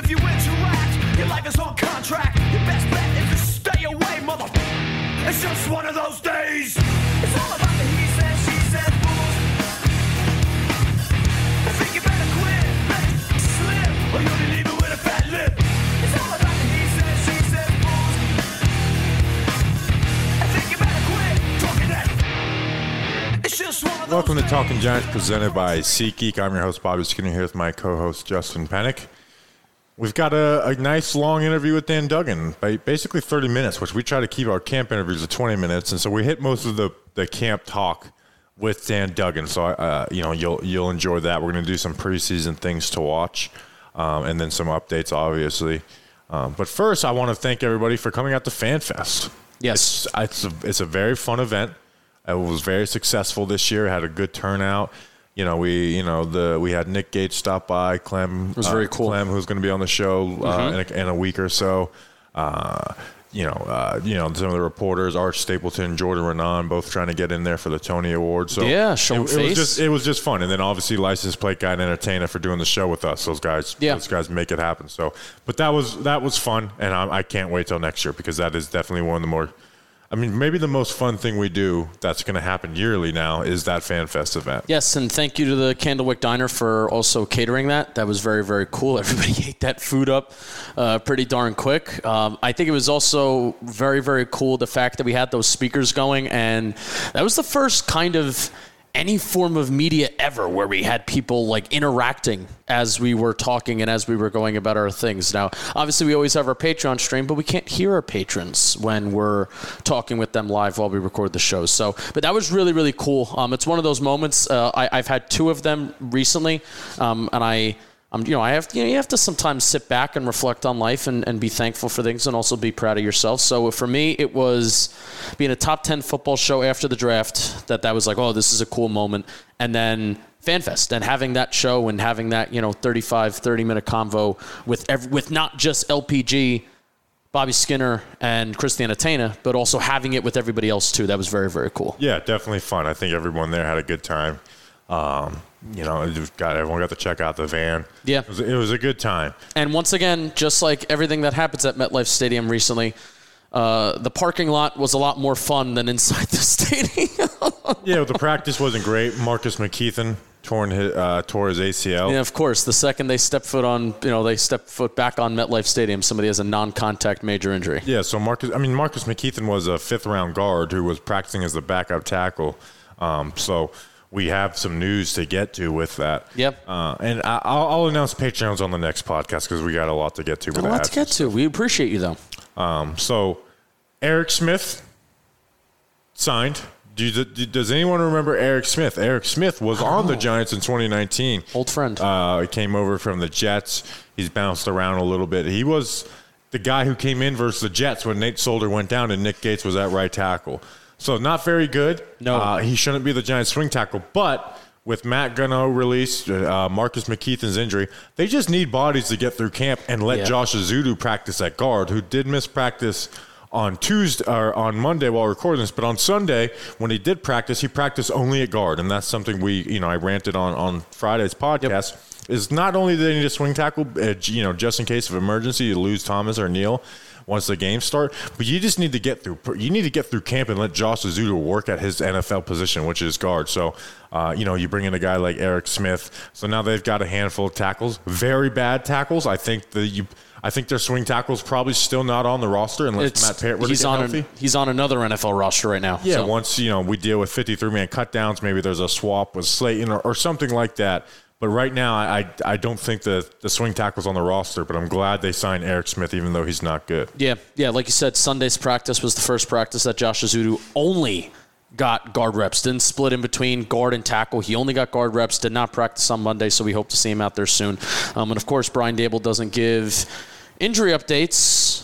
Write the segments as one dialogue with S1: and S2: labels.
S1: you interact, your life is on contract. Your best bet is to stay away, mother. It's just one of those days. It's all about the he said, she said rules. I think you better quit, let it slip, or you'll be leaving with a fat lip. It's all about the he said, she said rules. I think you better quit talking that. It's just one of those
S2: Welcome to
S1: days.
S2: Talking Giants, presented by SeatGeek. I'm your host, Bobby Skinner, here with my co-host, Justin Pennick. We've got a nice long interview with Dan Duggan, basically 30 minutes, which we try to keep our camp interviews at 20 minutes. And so we hit most of the camp talk with Dan Duggan. So, you'll enjoy that. We're going to do some preseason things to watch and then some updates, obviously. But first, I want to thank everybody for coming out to FanFest.
S3: Yes.
S2: It's a very fun event. It was very successful this year. It had a good turnout. We had Nick Gates stop by, Clem.
S3: It was very cool.
S2: Clem, who's going to be on the show in a week or so. Some of the reporters, Arch Stapleton, Jordan Renan, both trying to get in there for the Tony Award. So
S3: yeah, show face.
S2: It was just fun. And then obviously license plate guy and entertainer for doing the show with us. Those guys make it happen. So, but that was fun, and I can't wait till next year because that is definitely one of the more. I mean, maybe the most fun thing we do that's going to happen yearly now is that FanFest event.
S3: Yes, and thank you to the Candlewick Diner for also catering that. That was very, very cool. Everybody ate that food up pretty darn quick. I think it was also very, very cool the fact that we had those speakers going, and that was the first kind of any form of media ever where we had people like interacting as we were talking and as we were going about our things. Now, obviously we always have our Patreon stream, but we can't hear our patrons when we're talking with them live while we record the show. So, but that was really, really cool. It's one of those moments. I've had two of them recently, and you have to sometimes sit back and reflect on life and be thankful for things and also be proud of yourself. So for me, it was being a top 10 football show after the draft that was like, oh, this is a cool moment. And then FanFest and having that show and having that, 30-minute convo with not just LPG, Bobby Skinner, and Christiana Tena, but also having it with everybody else too. That was very, very cool.
S2: Yeah, definitely fun. I think everyone there had a good time. Everyone got to check out the van.
S3: Yeah.
S2: It was a good time.
S3: And once again, just like everything that happens at MetLife Stadium recently, the parking lot was a lot more fun than inside the stadium.
S2: Yeah, the practice wasn't great. Marcus McKeithen tore his ACL.
S3: Yeah, of course. The second they step foot back on MetLife Stadium, somebody has a non-contact major injury.
S2: Yeah, so Marcus McKeithen was a fifth-round guard who was practicing as the backup tackle. So we have some news to get to with that.
S3: Yep.
S2: And I'll announce Patreons on the next podcast because we got a lot to get to.
S3: A lot to get to. We appreciate you, though.
S2: So Eric Smith signed. Does anyone remember Eric Smith? Eric Smith was on the Giants in 2019.
S3: Old friend.
S2: He came over from the Jets. He's bounced around a little bit. He was the guy who came in versus the Jets when Nate Solder went down and Nick Gates was at right tackle. So not very good.
S3: No.
S2: He shouldn't be the Giants swing tackle. But with Matt Gunno released, Marcus McKeithen's injury, they just need bodies to get through camp and let Josh Azudu practice at guard, who did miss practice on Tuesday or on Monday while recording this. But on Sunday, when he did practice, he practiced only at guard. And that's something I ranted on Friday's podcast. Yep. Is not only do they need a swing tackle, just in case of emergency, you lose Thomas or Neal once the games start, but you just need to get through. You need to get through camp and let Josh Azudu work at his NFL position, which is guard. So, you bring in a guy like Eric Smith. So now they've got a handful of tackles, very bad tackles. I think their swing tackle's probably still not on the roster unless Matt Parrott would get healthy.
S3: He's on another NFL roster right now.
S2: Yeah,
S3: so.
S2: Once we deal with 53-man cutdowns, maybe there's a swap with Slayton or something like that. But right now, I don't think the swing tackle's on the roster, but I'm glad they signed Eric Smith, even though he's not good.
S3: Yeah, like you said, Sunday's practice was the first practice that Josh Azudu only got guard reps. Didn't split in between guard and tackle. He only got guard reps, did not practice on Monday, so we hope to see him out there soon. And, of course, Brian Dable doesn't give injury updates.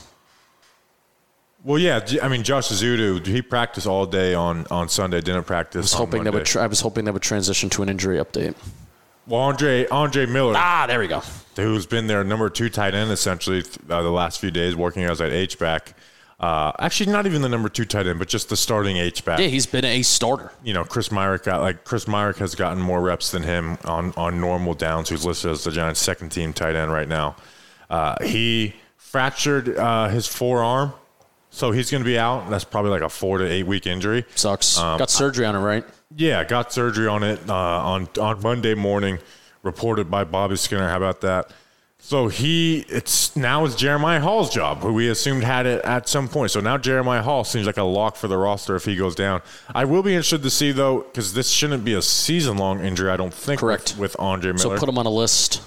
S2: Well, yeah, Josh Azudu, he practiced all day on Sunday, didn't practice on Monday.
S3: I was hoping that would transition to an injury update.
S2: Well, Andre Miller.
S3: There we go.
S2: Who's been their number 2 tight end essentially the last few days, working as an H-back. Actually, not even the number 2 tight end, but just the starting H-back.
S3: Yeah, he's been a starter.
S2: Chris Myrick has gotten more reps than him on normal downs, who's listed as the Giants' second-team tight end right now. He fractured his forearm, so he's going to be out. That's probably like a 4 to 8 week injury.
S3: Sucks. Got surgery on it, right?
S2: Yeah, got surgery on it on Monday morning, reported by Bobby Skinner. How about that? So it's Jeremiah Hall's job, who we assumed had it at some point. So now Jeremiah Hall seems like a lock for the roster if he goes down. I will be interested to see, though, because this shouldn't be a season-long injury, I don't think.
S3: Correct.
S2: With Andre Miller.
S3: So put him on a list.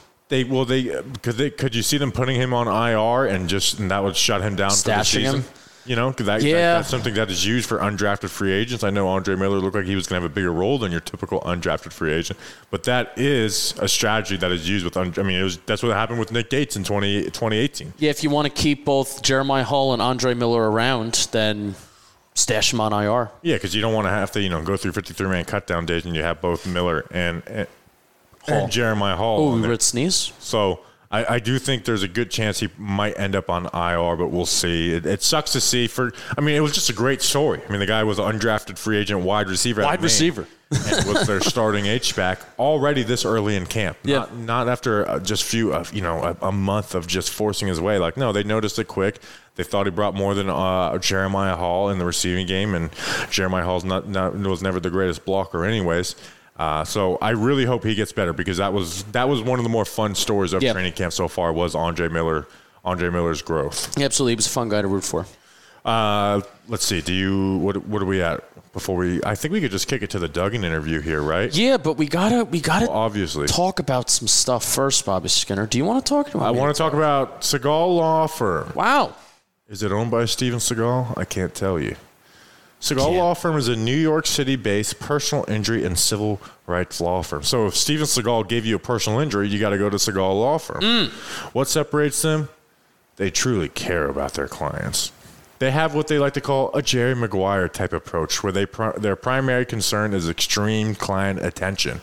S2: Could you see them putting him on IR and that would shut him down for the season?
S3: Him.
S2: You know, because that's something that is used for undrafted free agents. I know Andre Miller looked like he was going to have a bigger role than your typical undrafted free agent, but that is a strategy that is used with. That's what happened with Nick Gates in 2018.
S3: Yeah, if you want to keep both Jeremiah Hall and Andre Miller around, then stash him on IR.
S2: Yeah, because you don't want to have to go through 53-man cutdown days and you have both Miller and Jeremiah Hall.
S3: Oh, we were at sneeze.
S2: So. I do think there's a good chance he might end up on IR, but we'll see. It sucks to see. It was just a great story. I mean, the guy was an undrafted free agent wide receiver.
S3: Wide receiver.
S2: And was their starting H-back already this early in camp.
S3: Yeah.
S2: Not after just a month of just forcing his way. No, they noticed it quick. They thought he brought more than Jeremiah Hall in the receiving game, and Jeremiah Hall's was never the greatest blocker anyways. So I really hope he gets better because that was one of the more fun stories of training camp so far was Andre Miller's growth.
S3: Yeah, absolutely. He was a fun guy to root for.
S2: Let's see. What are we at I think we could just kick it to the Duggan interview here, right?
S3: Yeah, but we gotta
S2: obviously
S3: talk about some stuff first, Bobby Skinner. Do you want to talk about?
S2: I want to talk about Segal Law Firm.
S3: Wow.
S2: Is it owned by Steven Seagal? I can't tell you. Segal Law Firm is a New York City-based personal injury and civil rights law firm. So if Steven Seagal gave you a personal injury, you got to go to Segal Law Firm. What separates them? They truly care about their clients. They have what they like to call a Jerry Maguire type approach, where their primary concern is extreme client attention.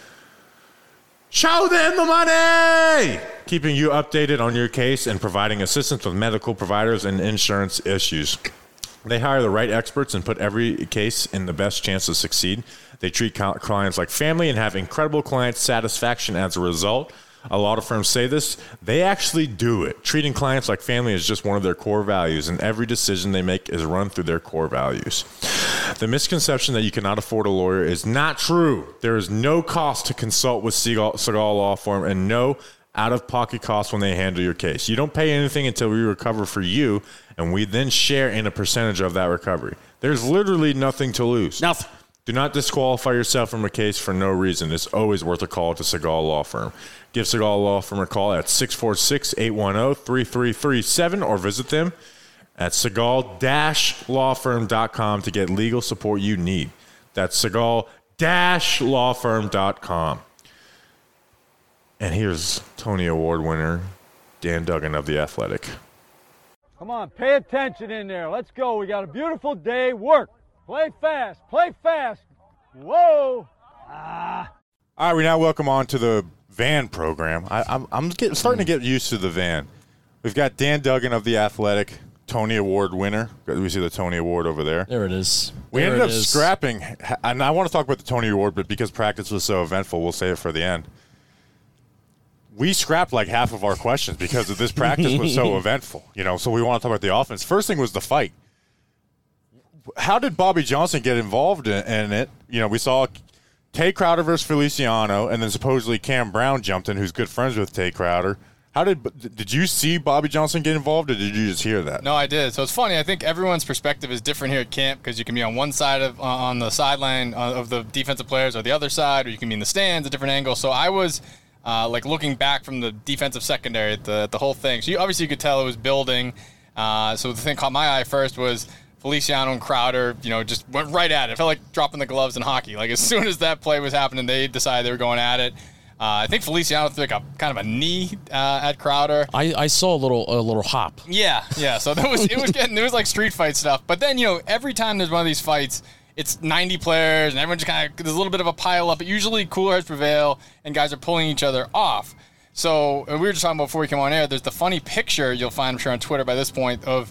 S2: Show them the money! Keeping you updated on your case and providing assistance with medical providers and insurance issues. They hire the right experts and put every case in the best chance to succeed. They treat clients like family and have incredible client satisfaction as a result. A lot of firms say this. They actually do it. Treating clients like family is just one of their core values, and every decision they make is run through their core values. The misconception that you cannot afford a lawyer is not true. There is no cost to consult with Segal Law Firm and no out-of-pocket costs when they handle your case. You don't pay anything until we recover for you, and we then share in a percentage of that recovery. There's literally nothing to lose.
S3: Nothing.
S2: Do not disqualify yourself from a case for no reason. It's always worth a call to Segal Law Firm. Give Segal Law Firm a call at 646-810-3337 or visit them at segal-lawfirm.com to get legal support you need. That's segal-lawfirm.com. And here's Tony Award winner Dan Duggan of The Athletic.
S4: Come on, pay attention in there. Let's go. We got a beautiful day. Work. Play fast. Play fast. Whoa.
S2: All right, we now welcome on to the van program. I'm starting to get used to the van. We've got Dan Duggan of The Athletic, Tony Award winner. We see the Tony Award over there.
S5: There it is.
S2: We ended up scrapping, and I want to talk about the Tony Award, but because practice was so eventful, we'll save it for the end. We scrapped like half of our questions because this practice was so eventful, so we want to talk about the offense. First thing was the fight. How did Bobby Johnson get involved in it? We saw Tay Crowder versus Feliciano, and then supposedly Cam Brown jumped in, who's good friends with Tay Crowder. Did you see Bobby Johnson get involved, or did you just hear that?
S5: No, I did. So it's funny. I think everyone's perspective is different here at camp because you can be on one side on the sideline of the defensive players, or the other side, or you can be in the stands, a different angle. So I was looking back from the defensive secondary at the whole thing. So you could tell it was building. So the thing caught my eye first was Feliciano and Crowder, just went right at it. It felt like dropping the gloves in hockey. Like as soon as that play was happening, they decided they were going at it. I think Feliciano threw like a kind of a knee at Crowder.
S3: I saw a little hop.
S5: Yeah. So there was like street fight stuff. But then every time there's one of these fights, it's 90 players and everyone just there's a little bit of a pile up. But usually cooler heads prevail and guys are pulling each other off. So we were just talking about before we came on air. There's the funny picture you'll find, I'm sure, on Twitter by this point of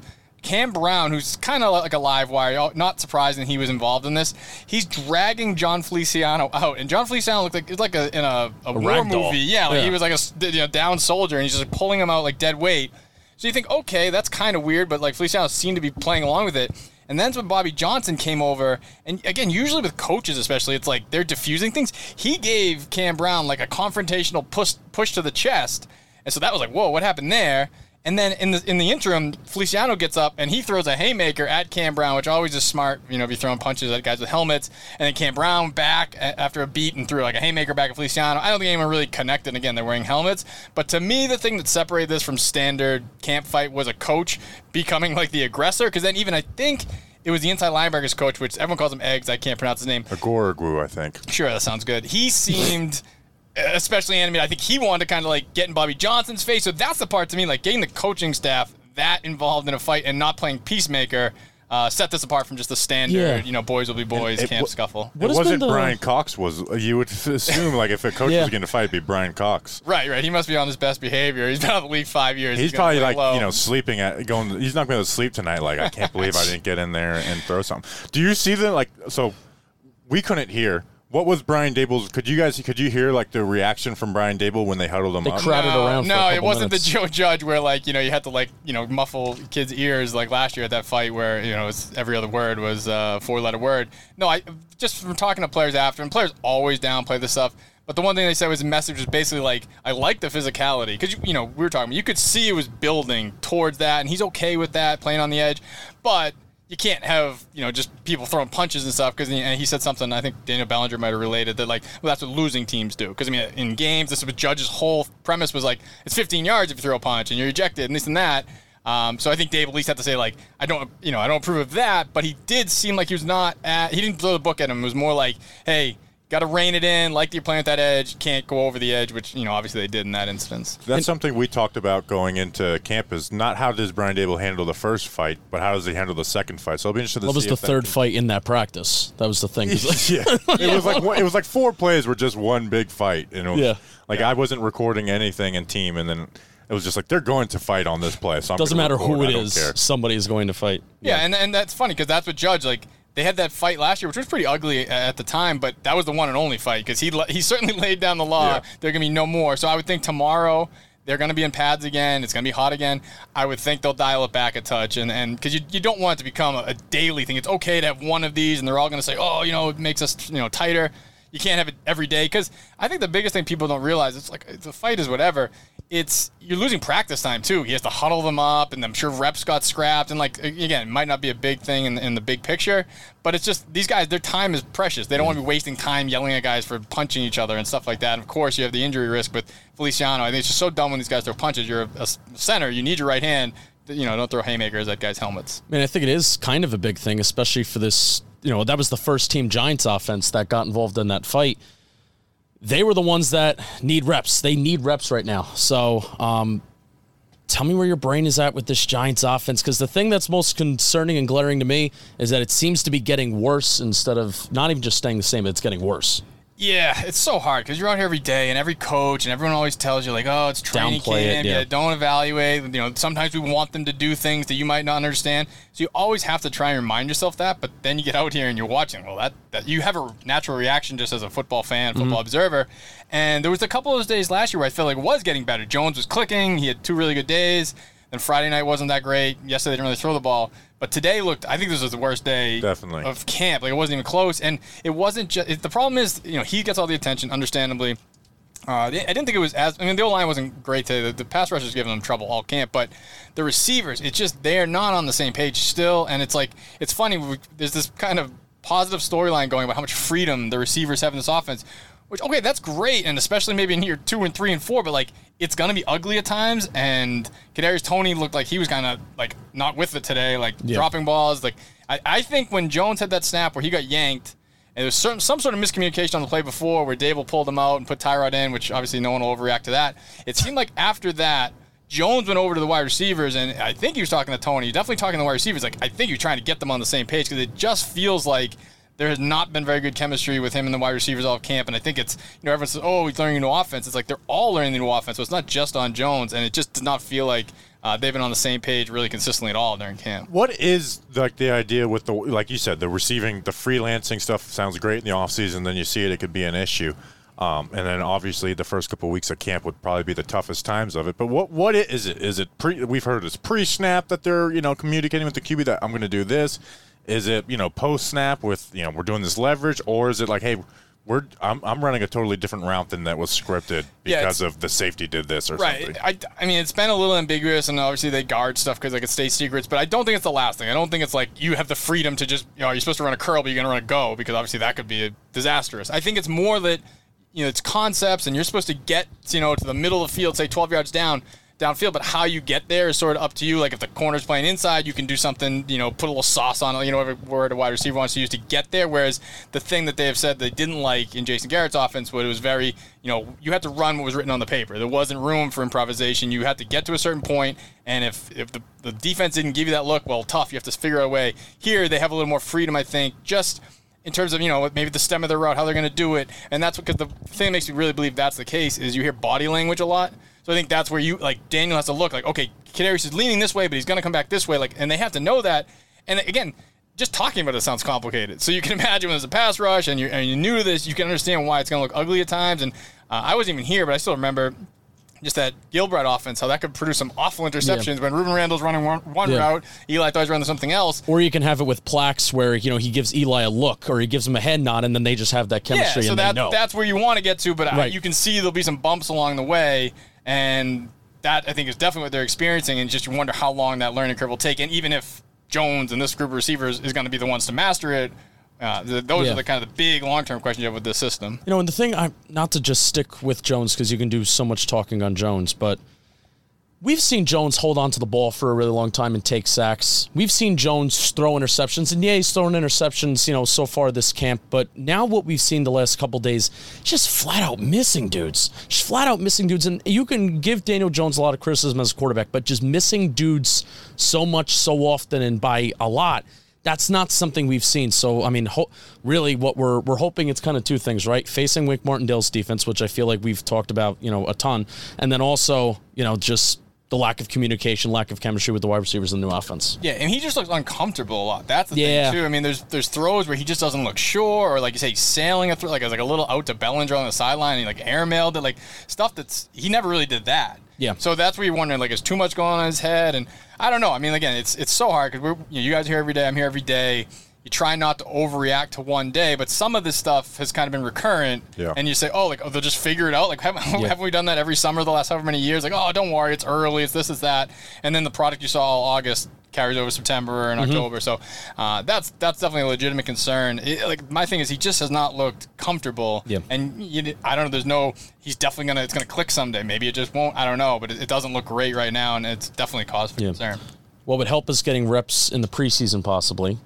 S5: Cam Brown, who's kind of like a live wire, not surprising he was involved in this. He's dragging John Feliciano out, and John Feliciano looked like it's like in a war movie. Yeah, like he was like a down soldier, and he's just like pulling him out like dead weight. So you think, okay, that's kind of weird, but like Feliciano seemed to be playing along with it. And then when Bobby Johnson came over, and again, usually with coaches especially, it's like they're diffusing things. He gave Cam Brown like a confrontational push to the chest, and so that was like, whoa, what happened there? And then in the interim, Feliciano gets up and he throws a haymaker at Cam Brown, which always is smart, if you're throwing punches at guys with helmets. And then Cam Brown back after a beat and threw like a haymaker back at Feliciano. I don't think anyone really connected. Again, they're wearing helmets. But to me, the thing that separated this from standard camp fight was a coach becoming like the aggressor. Because then even I think it was the inside linebackers coach, which everyone calls him Eggs. I can't pronounce his name.
S2: Agoragwu, I think.
S5: Sure, that sounds good. He seemed... especially animated. I think he wanted to kind of like get in Bobby Johnson's face. So that's the part to me, like getting the coaching staff that involved in a fight and not playing peacemaker set this apart from just the standard, boys will be boys, camp scuffle.
S2: It wasn't Brian Cox. You would assume like if a coach was going to fight, it'd be Brian Cox.
S5: Right. He must be on his best behavior. He's been out of the league 5 years.
S2: He's probably like sleeping going. He's not going to sleep tonight. Like I can't believe I didn't get in there and throw something. Do you see that? So we couldn't hear. What was Brian Dable's? Could you hear like the reaction from Brian Dable when they huddled him up?
S3: They crowded around.
S5: No, it wasn't the Joe Judge where like you had to like muffle kids' ears like last year at that fight where every other word was a 4-letter word. No, I just from talking to players after, and players always downplay this stuff. But the one thing they said was the message was basically like, I like the physicality because we were talking. You could see it was building towards that, and he's okay with that playing on the edge, but. You can't have, just people throwing punches and stuff because he said something, I think Daniel Bellinger might have related that, like, well, that's what losing teams do. Because, in games, this is what Judge's whole premise was like, it's 15 yards if you throw a punch and you're ejected and this and that. So I think Dave at least had to say, like, I don't approve of that, but he did seem like he was he didn't throw the book at him. It was more like, hey, got to rein it in, like you're playing with that edge, can't go over the edge, which, obviously they did in that instance.
S2: That's something we talked about going into camp is not how does Brian Dable handle the first fight, but how does he handle the second fight. So I'll be interested to see.
S3: What was the third fight in that practice? That was the thing.
S2: It was like 4 plays were just one big fight. I wasn't recording anything in team, and then it was just like they're going to fight on this play. So
S3: doesn't matter who it is, somebody's going to fight.
S5: Yeah, and that's funny because that's what Judge, like, they had that fight last year, which was pretty ugly at the time, but that was the one and only fight because he certainly laid down the law. Yeah. There are going to be no more. So I would think tomorrow they're going to be in pads again. It's going to be hot again. I would think they'll dial it back a touch. And because you don't want it to become a daily thing. It's okay to have one of these, and they're all going to say, oh, it makes us tighter. You can't have it every day because I think the biggest thing people don't realize, it's like the fight is whatever. You're losing practice time too. He has to huddle them up, and I'm sure reps got scrapped. And like again, it might not be a big thing in the big picture, but it's just these guys. Their time is precious. They don't want to be wasting time yelling at guys for punching each other and stuff like that. And of course, you have the injury risk with Feliciano. I think it's just so dumb when these guys throw punches. You're a center. You need your right hand. Don't throw haymakers at guys' helmets.
S3: I mean, I think it is kind of a big thing, especially for this. That was the first team Giants offense that got involved in that fight. They were the ones that need reps. They need reps right now. So tell me where your brain is at with this Giants offense, because the thing that's most concerning and glaring to me is that it seems to be getting worse instead of not even just staying the same, it's getting worse.
S5: Yeah, it's so hard because you're out here every day, and every coach and everyone always tells you, like, oh, it's training camp. Yeah, don't evaluate. Sometimes we want them to do things that you might not understand. So you always have to try and remind yourself that. But then you get out here and you're watching. Well, that you have a natural reaction just as a football fan, football observer. And there was a couple of those days last year where I felt like it was getting better. Jones was clicking. He had 2 really good days. Then Friday night wasn't that great. Yesterday they didn't really throw the ball. But today I think this was the worst day of camp. Like, it wasn't even close. And it wasn't just, the problem is, he gets all the attention, understandably. I didn't think it was the O-line wasn't great today. The pass rush is giving them trouble all camp. But the receivers, it's just, they're not on the same page still. And it's like, it's funny. There's this kind of positive storyline going about how much freedom the receivers have in this offense. Which, okay, that's great, and especially maybe in year 2 and 3 and 4, but, like, it's going to be ugly at times, and Kadarius Toney looked like he was kind of, like, not with it today, like, dropping balls. Like, I think when Jones had that snap where he got yanked, and there was some sort of miscommunication on the play before where Dable pulled him out and put Tyrod in, which obviously no one will overreact to that. It seemed like after that, Jones went over to the wide receivers, and I think he was talking to Toney. Definitely talking to the wide receivers. Like, I think he was trying to get them on the same page because it just feels like there has not been very good chemistry with him and the wide receivers all camp. And I think it's, everyone says, oh, he's learning a new offense. It's like they're all learning the new offense. So it's not just on Jones. And it just does not feel like they've been on the same page really consistently at all during camp.
S2: What is like the idea with the, like you said, the receiving, the freelancing stuff sounds great in the offseason, then you see it could be an issue. And then obviously the first couple of weeks of camp would probably be the toughest times of it. But what is it? Is it we've heard it's pre-snap that they're, communicating with the QB that I'm going to do this. Is it, post-snap with, we're doing this leverage, or is it like, hey, I'm running a totally different route than that was scripted because of the safety did this or something.
S5: Right. I mean, it's been a little ambiguous, and obviously they guard stuff because it's state secrets, but I don't think it's the last thing. I don't think it's like you have the freedom to just, you're supposed to run a curl, but you're going to run a go, because obviously that could be disastrous. I think it's more that, it's concepts, and you're supposed to get, to the middle of the field, say 12 yards downfield, but how you get there is sort of up to you. Like if the corner's playing inside, you can do something, put a little sauce on it, every word a wide receiver wants to use to get there. Whereas the thing that they have said they didn't like in Jason Garrett's offense was it was very, you had to run what was written on the paper. There wasn't room for improvisation. You had to get to a certain point, and if the defense didn't give you that look, well, tough. You have to figure out a way. Here, they have a little more freedom, I think, just in terms of, maybe the stem of their route, how they're going to do it. And that's because the thing that makes me really believe that's the case is you hear body language a lot. So I think that's where Daniel has to look like, okay, Kadarius is leaning this way, but he's going to come back this way. And they have to know that. And again, just talking about it sounds complicated. So you can imagine when there's a pass rush and you're new to this, you can understand why it's going to look ugly at times. And I wasn't even here, but I still remember just that Gilbride offense, how that could produce some awful interceptions when Ruben Randall's running one route, Eli thought he was running something else.
S3: Or you can have it with Plax where, he gives Eli a look or he gives him a head nod, and then they just have that chemistry
S5: so
S3: and they know.
S5: That's where you want to get to, but you can see there'll be some bumps along the way, and that, I think, is definitely what they're experiencing, and just you wonder how long that learning curve will take. And even if Jones and this group of receivers is going to be the ones to master it, those are the kind of the big long-term questions you have with this system.
S3: And the thing, not to just stick with Jones because you can do so much talking on Jones, but we've seen Jones hold on to the ball for a really long time and take sacks. We've seen Jones throw interceptions, and he's thrown interceptions, so far this camp. But now what we've seen the last couple days, just flat out missing dudes. Just flat out missing dudes. And you can give Daniel Jones a lot of criticism as a quarterback, but just missing dudes so much, so often, and by a lot, that's not something we've seen. So, I mean, really what we're hoping it's kind of two things, right? Facing Wink Martindale's defense, which I feel like we've talked about, a ton. And then also, just the lack of communication, lack of chemistry with the wide receivers in the new offense.
S5: Yeah, and he just looks uncomfortable a lot. That's the thing, too. I mean, there's throws where he just doesn't look sure, or like you say, he's sailing a throw, like it was like a little out to Bellinger on the sideline, and he airmailed it, stuff he never really did that.
S3: Yeah.
S5: So that's where you're wondering, is too much going on in his head? And I don't know. I mean, again, it's so hard because you guys are here every day. I'm here every day. You try not to overreact to one day, but some of this stuff has kind of been recurrent.
S2: Yeah.
S5: And you say, they'll just figure it out. Haven't we done that every summer the last however many years? Don't worry, it's early, it's this, it's that. And then the product you saw all August carries over September and October. So that's definitely a legitimate concern. My thing is he just has not looked comfortable.
S3: Yeah.
S5: And I don't know. He's definitely it's going to click someday. Maybe it just won't. I don't know. But it doesn't look great right now, and it's definitely cause for concern.
S3: What would help is getting reps in the preseason possibly.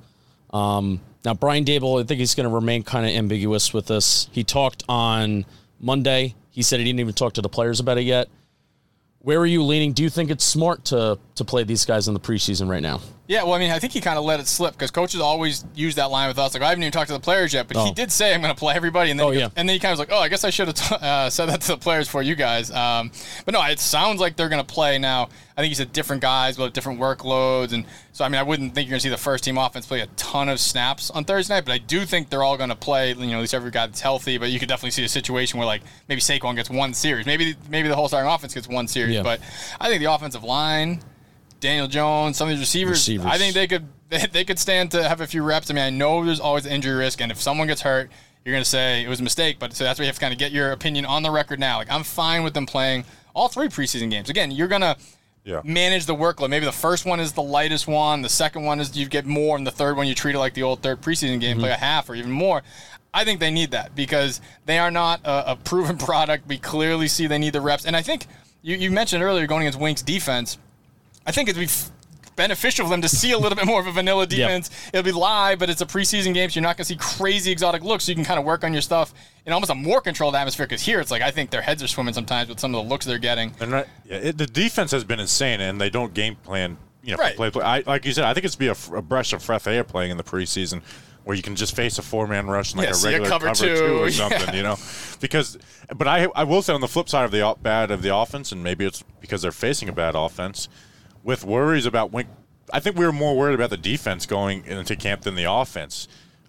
S3: Now, Brian Daboll, I think he's going to remain kind of ambiguous with this. He talked on Monday. He said he didn't even talk to the players about it yet. Where are you leaning? Do you think it's smart to play these guys in the preseason right now?
S5: Yeah, well, I mean, I think he kind of let it slip because coaches always use that line with us. I haven't even talked to the players yet, but he did say, I'm going to play everybody. And then, and then he kind of was like, I guess I should have said that to the players for you guys. But no, it sounds like they're going to play now. I think he said different guys will have different workloads. And so, I mean, I wouldn't think you're going to see the first team offense play a ton of snaps on Thursday night, but I do think they're all going to play, at least every guy that's healthy. But you could definitely see a situation where, maybe Saquon gets one series. Maybe the whole starting offense gets one series. Yeah. But I think the offensive line, Daniel Jones, some of these receivers, I think they could stand to have a few reps. I mean, I know there's always injury risk, and if someone gets hurt, you're going to say it was a mistake. But so that's where you have to kind of get your opinion on the record now. I'm fine with them playing all three preseason games. Again, you're going to manage the workload. Maybe the first one is the lightest one. The second one is you get more, and the third one you treat it like the old third preseason game, play a half or even more. I think they need that because they are not a proven product. We clearly see they need the reps. And I think you mentioned earlier going against Wink's defense. I think it'd be beneficial for them to see a little bit more of a vanilla defense. It'll be live, but it's a preseason game, so you're not going to see crazy exotic looks, so you can kind of work on your stuff in almost a more controlled atmosphere, because here it's I think their heads are swimming sometimes with some of the looks they're getting.
S2: And the defense has been insane, and they don't game plan. Play. Like you said, I think it's be a breath of fresh air playing in the preseason, where you can just face a four-man rush and a regular cover two or something, Because, but I will say on the flip side of the bad of the offense, and maybe it's because they're facing a bad offense. with worries about Wink. I think we were more worried about the defense going into camp than the offense.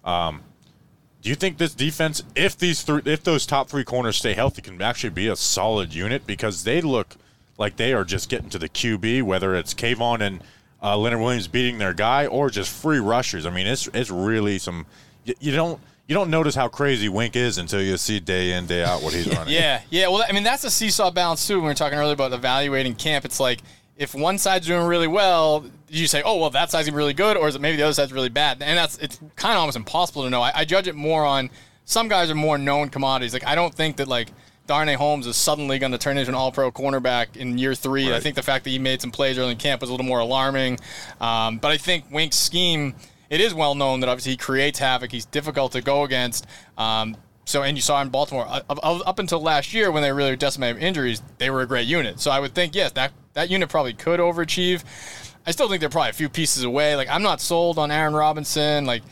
S2: Do you think this defense, if those top 3 corners stay healthy, can actually be a solid unit? Because they look like they are just getting to the QB, whether it's Kayvon and Leonard Williams beating their guy or just free rushers. I mean, it's really some. You don't notice how crazy Wink is until you see day in, day out what he's running.
S5: Yeah. Well, I mean, that's a seesaw balance too. When we were talking earlier about evaluating camp, it's like if one side's doing really well, you say, oh, well, that side's really good, or is it maybe the other side's really bad? And it's kind of almost impossible to know. I judge it more on some guys are more known commodities. Like, I don't think that, like, Darnay Holmes is suddenly going to turn into an all-pro cornerback in year 3. Right. I think the fact that he made some plays early in camp was a little more alarming. But I think Wink's scheme, it is well known that obviously he creates havoc. He's difficult to go against. And you saw in Baltimore, up until last year when they really decimated injuries, they were a great unit. So I would think, yes, that unit probably could overachieve. I still think they're probably a few pieces away. Like, I'm not sold on Aaron Robinson. Like,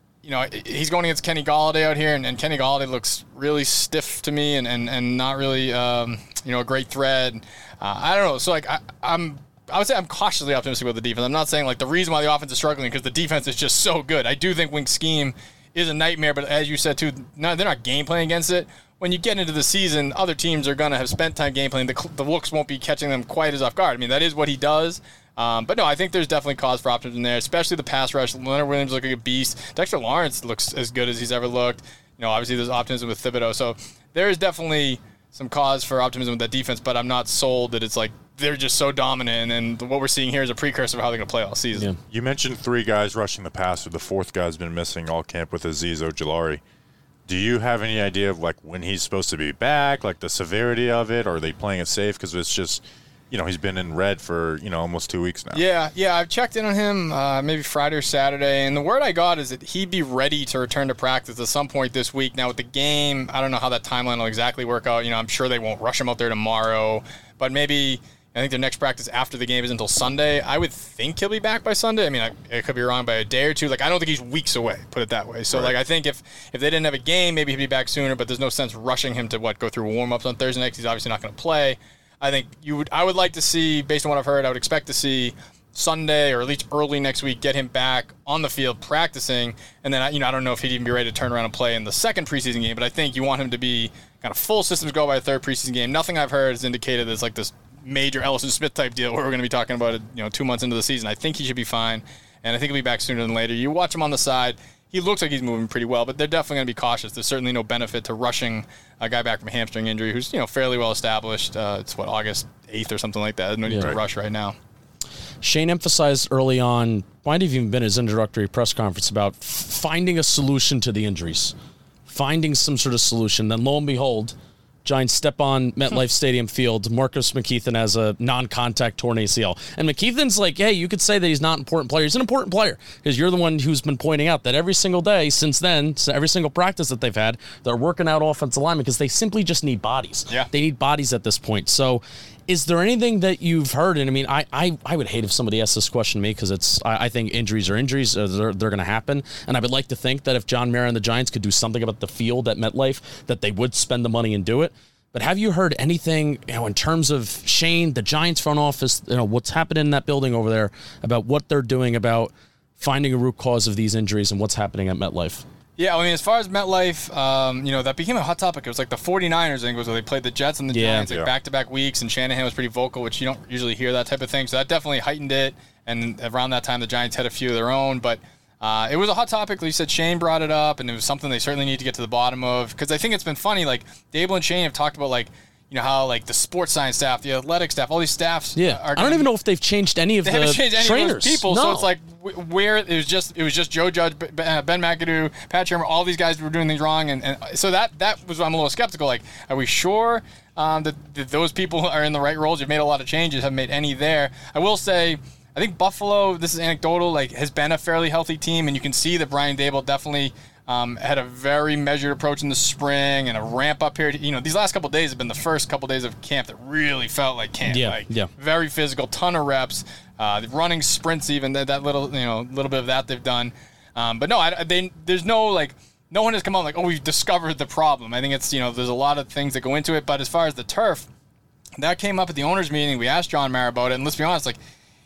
S5: he's going against Kenny Golladay out here, and Kenny Golladay looks really stiff to me and not really, a great threat. I don't know. So, like, I would say I'm cautiously optimistic about the defense. I'm not saying, like, the reason why the offense is struggling because the defense is just so good. I do think Wink's scheme is a nightmare, but as you said, too, they're not game playing against it. When you get into the season, other teams are going to have spent time game playing. The looks won't be catching them quite as off guard. I mean, that is what he does. But no, I think there's definitely cause for optimism there, especially the pass rush. Leonard Williams looking like a beast. Dexter Lawrence looks as good as he's ever looked. Obviously there's optimism with Thibodeau. So there is definitely some cause for optimism with that defense, but I'm not sold that it's like they're just so dominant, and what we're seeing here is a precursor of how they're going to play all season.
S2: Yeah. You mentioned 3 guys rushing the passer. The 4th guy's been missing all camp with Azeez Ojulari. Do you have any idea of, like, when he's supposed to be back, like the severity of it, or are they playing it safe? Because it's just, he's been in red for, almost 2 weeks now.
S5: Yeah, I've checked in on him maybe Friday or Saturday, and the word I got is that he'd be ready to return to practice at some point this week. Now, with the game, I don't know how that timeline will exactly work out. I'm sure they won't rush him out there tomorrow, but maybe I think their next practice after the game is until Sunday. I would think he'll be back by Sunday. I mean, I could be wrong by a day or two. Like, I don't think he's weeks away, put it that way. So, Like, I think if they didn't have a game, maybe he'd be back sooner, but there's no sense rushing him to, go through warm-ups on Thursday night because he's obviously not going to play. I think I would like to see, based on what I've heard, I would expect to see Sunday or at least early next week get him back on the field practicing, and then, I don't know if he'd even be ready to turn around and play in the second preseason game, but I think you want him to be kind of full systems go by the third preseason game. Nothing I've heard has indicated there's like this major Ellison Smith type deal where we're going to be talking about it, 2 months into the season. I think he should be fine, and I think he'll be back sooner than later. You watch him on the side, he looks like he's moving pretty well, but they're definitely going to be cautious. There's certainly no benefit to rushing a guy back from a hamstring injury who's, fairly well established. It's August 8th or something like that. There's no need to rush right now.
S3: Shane emphasized early on, might have even been his introductory press conference, about finding a solution to the injuries, finding some sort of solution. Then lo and behold, Giants step on MetLife Stadium field. Marcus McKethan has a non-contact torn ACL. And McKethan's like, hey, you could say that he's not an important player. He's an important player because you're the one who's been pointing out that every single day since then, every single practice that they've had, they're working out offensive linemen because they simply just need bodies.
S5: Yeah.
S3: They need bodies at this point. So is there anything that you've heard? And I mean, I would hate if somebody asked this question to me because I think injuries are injuries. They're going to happen. And I would like to think that if John Mara and the Giants could do something about the field at MetLife, that they would spend the money and do it. But have you heard anything, in terms of Shane, the Giants front office, what's happening in that building over there, about what they're doing about finding a root cause of these injuries and what's happening at MetLife?
S5: Yeah, I mean, as far as MetLife, that became a hot topic. It was like the 49ers, I think, where they played the Jets and the Giants back-to-back weeks, and Shanahan was pretty vocal, which you don't usually hear that type of thing. So that definitely heightened it, and around that time, the Giants had a few of their own. But it was a hot topic. Like you said, Shane brought it up, and it was something they certainly need to get to the bottom of. Because I think it's been funny. Like, Dable and Shane have talked about, how, the sports science staff, the athletic staff, all these staffs.
S3: Yeah, I don't even know if they've changed any of the trainers. They haven't changed any of those
S5: people.
S3: No.
S5: So it's like where it was just Joe Judge, Ben McAdoo, Pat Shermer, all these guys were doing things wrong, and so that was why I'm a little skeptical. Like, are we sure that those people are in the right roles? You've made a lot of changes, haven't made any there. I will say, I think Buffalo, this is anecdotal, has been a fairly healthy team, and you can see that Brian Dable definitely had a very measured approach in the spring and a ramp up here. These last couple of days have been the first couple of days of camp that really felt like camp.
S3: Yeah.
S5: Very physical, ton of reps, running sprints even, that little bit of that they've done. But no, there's no, no one has come out we've discovered the problem. I think it's, there's a lot of things that go into it. But as far as the turf, that came up at the owners' meeting. We asked John Mara about it, and let's be honest,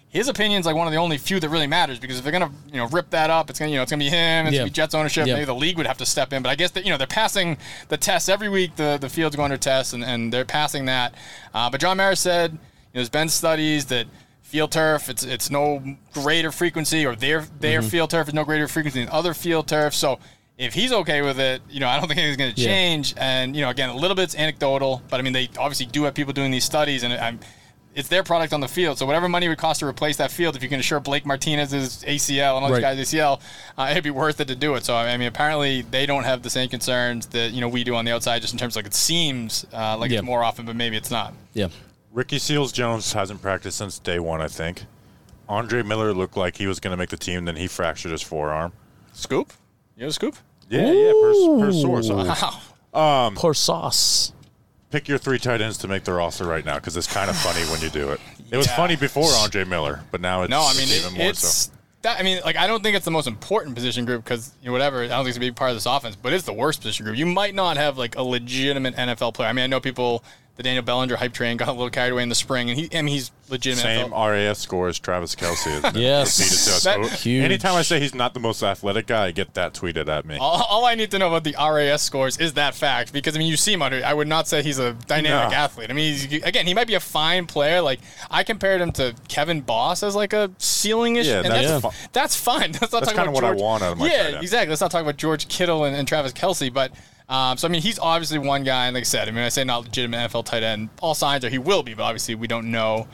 S5: his opinion's like one of the only few that really matters, because if they're gonna rip that up, it's gonna be him. It's gonna be Jets ownership. Maybe the league would have to step in. But I guess that they're passing the test every week. The field's going under test, and they're passing that. But John Mara said there's been studies that field turf, it's no greater frequency, or their field turf is no greater frequency than other field turf. So if he's okay with it, I don't think anything's going to change. And, again, a little bit's anecdotal, but, I mean, they obviously do have people doing these studies, and it's their product on the field. So whatever money it would cost to replace that field, if you can assure Blake Martinez's ACL and all these guys' ACL, it'd be worth it to do it. So, I mean, apparently they don't have the same concerns that, we do on the outside, just in terms of, like, it seems like it's more often, but maybe it's not.
S3: Yeah.
S2: Ricky Seals-Jones hasn't practiced since day one, I think. Andre Miller looked like he was going to make the team, then he fractured his forearm.
S5: Scoop? You have a scoop?
S2: Yeah, per source.
S5: Wow.
S3: Poor sauce.
S2: Pick your 3 tight ends to make the roster right now, because it's kind of funny when you do it. It was funny before Andre Miller, but now it's even more so.
S5: I don't think it's the most important position group, because whatever. I don't think it's a big part of this offense, but it's the worst position group. You might not have like a legitimate NFL player. I mean, I know people. The Daniel Bellinger hype train got a little carried away in the spring, and he's legitimate. Same
S2: RAS score as Travis Kelce.
S3: Yes.
S2: Huge. Anytime I say he's not the most athletic guy, I get that tweeted at me.
S5: All I need to know about the RAS scores is that fact, because, you see him under it. I would not say he's a dynamic athlete. I mean, he might be a fine player. Like, I compared him to Kevin Boss as like a ceiling-ish.
S2: Yeah,
S5: that's fine. That's
S2: kind of what I want out of my tight end.
S5: Exactly. Let's not talk about George Kittle and Travis Kelce, but... so, I mean, he's obviously one guy, and like I said, I say not legitimate NFL tight end. All signs are he will be, but obviously we don't know.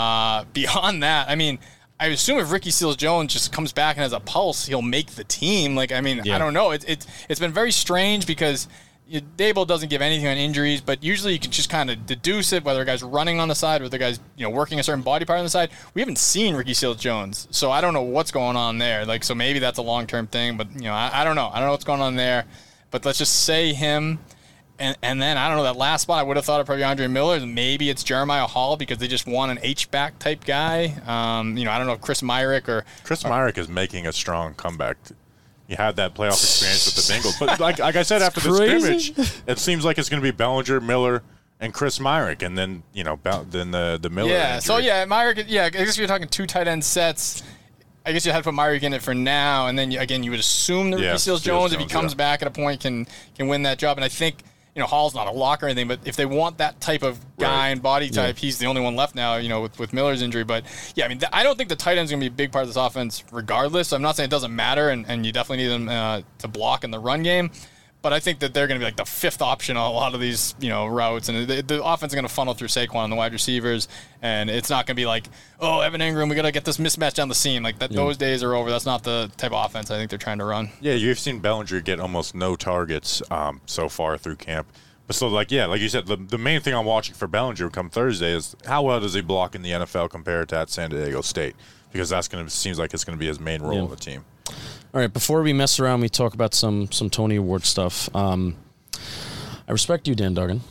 S5: Beyond that, I mean, I assume if Ricky Seals-Jones just comes back and has a pulse, he'll make the team. Like, I mean, I don't know. It's been very strange, because Daboll doesn't give anything on injuries, but usually you can just kind of deduce it, whether a guy's running on the side, whether the guy's working a certain body part on the side. We haven't seen Ricky Seals-Jones, so I don't know what's going on there. Like, so maybe that's a long-term thing, but I don't know. I don't know what's going on there. But let's just say him, and then, I don't know, that last spot, I would have thought of probably Andre Miller. Maybe it's Jeremiah Hall, because they just want an H-back type guy. I don't know if Chris Myrick or...
S2: Chris Myrick is making a strong comeback. You had that playoff experience with the Bengals. But like I said, after the scrimmage, it seems like it's going to be Bellinger, Miller, and Chris Myrick, and then, then the Miller
S5: Yeah,
S2: injury.
S5: So, Myrick, I guess you're talking 2 tight end sets. I guess you had to put Myrick in it for now, and then, you would assume that Ricky Seals-Jones, if he comes back at a point, can win that job. And I think, Hall's not a lock or anything, but if they want that type of guy and body type, he's the only one left now, with Miller's injury. But, I mean, I don't think the tight end's going to be a big part of this offense regardless. So I'm not saying it doesn't matter, and you definitely need them to block in the run game. But I think that they're going to be like the 5th option on a lot of these, routes. And the offense is going to funnel through Saquon and the wide receivers. And it's not going to be like, oh, Evan Ingram, we got to get this mismatch down the seam. Like, those days are over. That's not the type of offense I think they're trying to run.
S2: Yeah, you've seen Bellinger get almost no targets so far through camp. But so, like you said, the main thing I'm watching for Bellinger come Thursday is how well does he block in the NFL compared to at San Diego State? Because seems like it's going to be his main role in the team.
S3: All right, before we mess around, we talk about some Tony Award stuff. I respect you, Dan Duggan.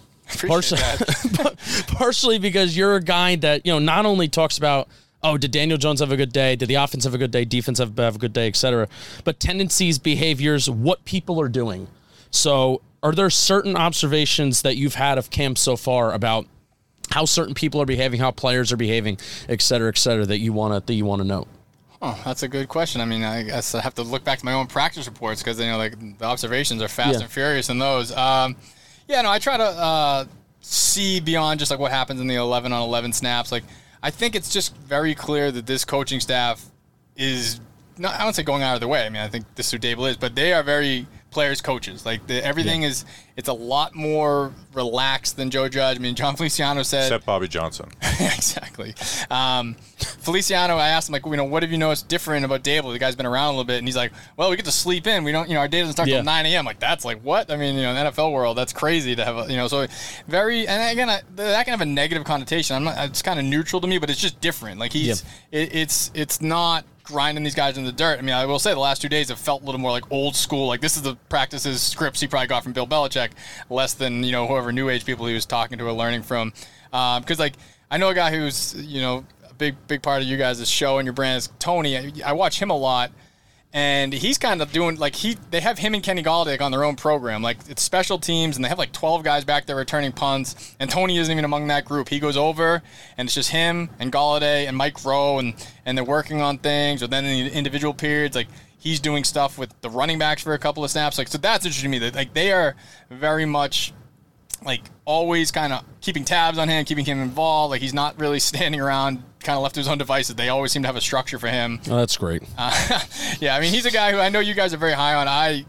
S3: Partially because you're a guy that, not only talks about, did Daniel Jones have a good day? Did the offense have a good day? Defense have a good day, et cetera. But tendencies, behaviors, what people are doing. So are there certain observations that you've had of camp so far about how certain people are behaving, how players are behaving, et cetera, that you want to know?
S5: Oh, that's a good question. I mean, I guess I have to look back to my own practice reports, because the observations are fast and furious in those. I try to see beyond just like what happens in the 11-on-11 snaps. Like, I think it's just very clear that this coaching staff is not, I don't say going out of their way. I mean, I think this is who Daboll is, but they are very players, coaches. Like, everything is, it's a lot more relaxed than Joe Judge. I mean, John Feliciano said...
S2: Except Bobby Johnson.
S5: Exactly. Feliciano, I asked him, like, what have you noticed different about Daboll? The guy's been around a little bit, and he's like, well, we get to sleep in. We don't, our day doesn't start till 9 a.m. Like, that's like, what? I mean, in the NFL world, that's crazy to have, so very, and again, that can have a negative connotation. It's kind of neutral to me, but it's just different. Like, it's not grinding these guys in the dirt. I mean, I will say the last 2 days have felt a little more like old school. Like, this is the practices scripts he probably got from Bill Belichick, less than, whoever new age people he was talking to or learning from. Because, like, I know a guy who's, a big part of you guys' show and your brand is Tony. I watch him a lot, And he's kind of doing they have him and Kenny Galladay on their own program. Like it's special teams, and they have like 12 guys back there returning punts. And Tony isn't even among that group. He goes over, and it's just him and Galladay and Mike Rowe, and they're working on things. Or then in the individual periods, like he's doing stuff with the running backs for a couple of snaps. Like so, that's interesting to me. That like they are very much like always kind of keeping tabs on him, keeping him involved. Like he's not really standing around kind of left to his own devices. They always seem to have a structure for him.
S3: Oh, that's great.
S5: Yeah, I mean, he's a guy who I know you guys are very high on. I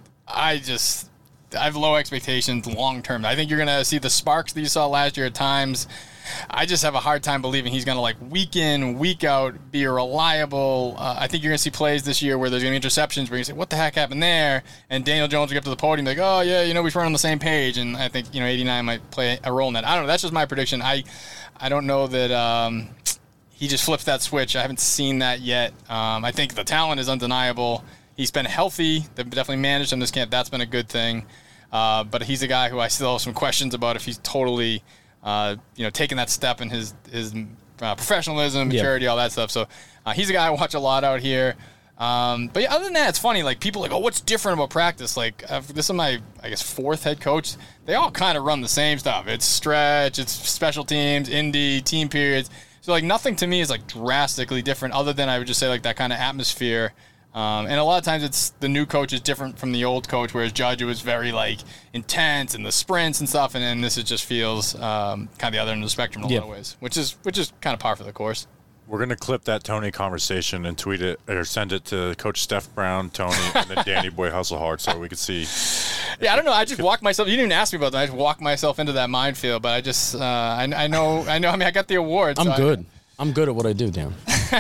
S5: have low expectations long term. I think you're going to see the sparks that you saw last year at times. I just have a hard time believing he's going to, like, week in, week out, be a reliable. I think you're going to see plays this year where there's going to be interceptions where you say, what the heck happened there? And Daniel Jones will get up to the podium like, oh, yeah, we run on the same page. And I think, 89 might play a role in that. I don't know. That's just my prediction. I don't know that he just flips that switch. I haven't seen that yet. I think the talent is undeniable. He's been healthy. They've definitely managed him this camp. That's been a good thing. But he's a guy who I still have some questions about if he's totally – taking that step in his professionalism, maturity, all that stuff. So he's a guy I watch a lot out here. But yeah, other than that, it's funny. Like people are like, oh, what's different about practice? Like this is my, I guess, fourth head coach. They all kind of run the same stuff. It's stretch, it's special teams, indie, team periods. So like nothing to me is like drastically different, other than I would just say like that kind of atmosphere. And a lot of times it's the new coach is different from the old coach, whereas Judge was very like intense and the sprints and stuff, and then this is just feels kind of the other end of the spectrum in a lot of ways, which is kind of par for the course.
S2: We're going to clip that Tony conversation and tweet it or send it to Coach Steph Brown, Tony, and then Danny Boy Hustle Hard so we could see.
S5: Yeah, I don't know. I just walked myself. You didn't even ask me about that. I just walked myself into that minefield, but I just I know. I mean, I got the award.
S3: I'm good. I'm good at what I do, Dan.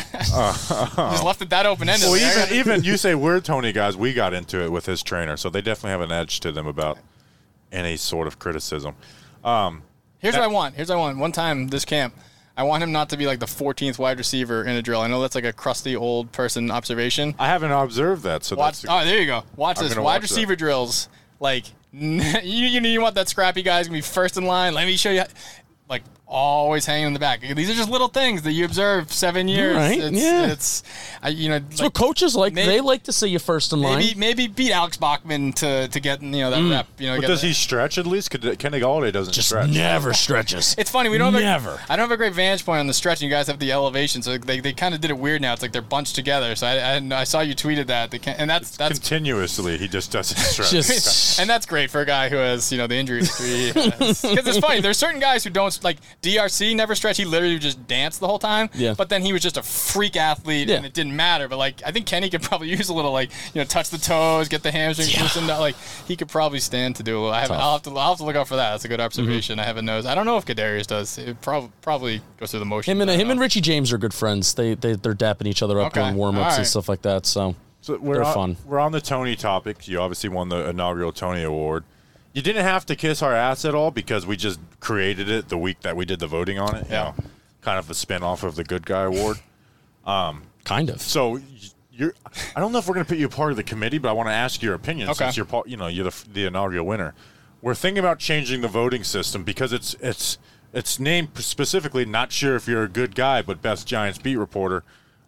S5: Just left it that open-ended.
S2: Well, even you say we're Tony guys, we got into it with his trainer, so they definitely have an edge to them about any sort of criticism.
S5: Here's what I want. One time this camp, I want him not to be like the 14th wide receiver in a drill. I know that's like a crusty old person observation.
S2: I haven't observed that, so
S5: there you go. Watch this. Wide receiver drills. Like, you want that scrappy guy's going to be first in line. Let me show you. Like, always hanging in the back. These are just little things that you observe 7 years.
S3: Right.
S5: It's
S3: It's what coaches like. They like to see you first in line.
S5: Maybe beat Alex Bachman to get that rep.
S2: But does he stretch at least? Kenny Galladay doesn't stretch.
S3: Never stretches.
S5: It's funny. I don't have a great vantage point on the stretching. You guys have the elevation, so they kind of did it weird now. It's like they're bunched together. So I saw you tweeted that. And that's
S2: continuously he just doesn't stretch.
S5: And that's great for a guy who has the injury history. Because it's funny. There's certain guys who don't, like DRC never stretched. He literally just danced the whole time.
S3: Yeah.
S5: But then he was just a freak athlete, and it didn't matter. But like I think Kenny could probably use a little touch the toes, get the hamstrings loosened up. Like he could probably stand to do a little. I'll have to look out for that. That's a good observation. I haven't noticed. I don't know if Kadarius does. It probably goes through the motion.
S3: Him and Richie James are good friends. They're dapping each other up doing warm-ups and stuff like that. So they're fun.
S2: We're on the Tony topic. You obviously won the inaugural Tony Award. You didn't have to kiss our ass at all because we just created it the week that we did the voting on it.
S5: Yeah.
S2: Kind of a spin-off of the Good Guy Award.
S3: Kind of.
S2: So I don't know if we're going to put you a part of the committee, but I want to ask your opinion since you're the inaugural winner. We're thinking about changing the voting system because it's named specifically, not sure if you're a good guy, but Best Giants Beat Reporter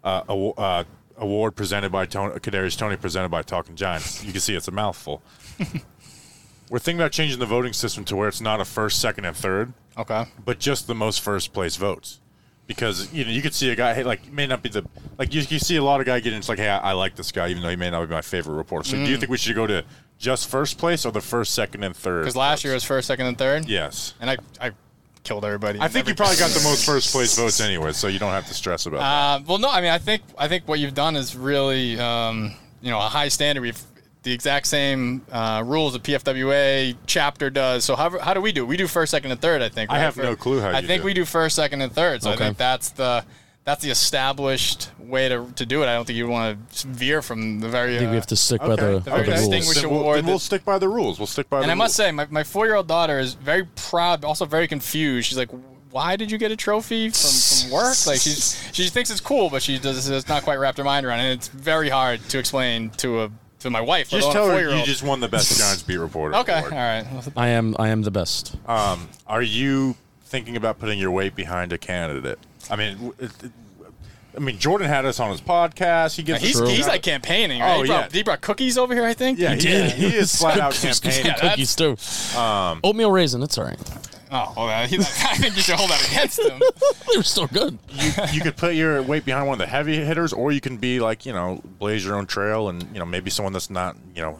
S2: award presented by Kadarius Toney, presented by Talking Giants. You can see it's a mouthful. We're thinking about changing the voting system to where it's not a first, second, and third.
S5: Okay.
S2: But just the most first place votes. Because, you could see a guy, may not be you see a lot of guys getting, it's like, hey, I like this guy, even though he may not be my favorite reporter. So do you think we should go to just first place or the first, second, and third?
S5: Because last year was first, second, and third?
S2: Yes.
S5: And I killed everybody.
S2: I think you probably got the most first place votes anyway, so you don't have to stress about that.
S5: Well, no, I mean, I think what you've done is really, a high standard. We've the exact same rules the PFWA chapter does. So how do we do? We do first, second, and third, I think. Right?
S2: I have no clue how you do.
S5: I think we do first, second, and third. So I think that's the established way to do it. I don't think you want to veer from the very.
S3: I think we have to stick by the rules.
S2: Then we'll stick by the rules. We'll stick by the rules.
S5: And I must say, my 4-year-old daughter is very proud, but also very confused. She's like, why did you get a trophy from work? Like she thinks it's cool, but she does not quite wrap her mind around it. And it's very hard to explain to my wife.
S2: Just tell her you just won the Best Giants Beat Reporter.
S5: Okay,
S2: award.
S5: all right.
S3: I am the best.
S2: Are you thinking about putting your weight behind a candidate? I mean, I mean, Jordan had us on his podcast. He gets
S5: he's like campaigning, right?
S2: Oh,
S5: He brought cookies over here, I think.
S2: Yeah, he is flat out
S3: Cookies,
S2: campaigning.
S3: cookies too. Oatmeal raisin, it's all right.
S5: Oh, well, I think you should hold that against him.
S3: They were still good.
S2: You could put your weight behind one of the heavy hitters, or you can be like, blaze your own trail, and maybe someone that's not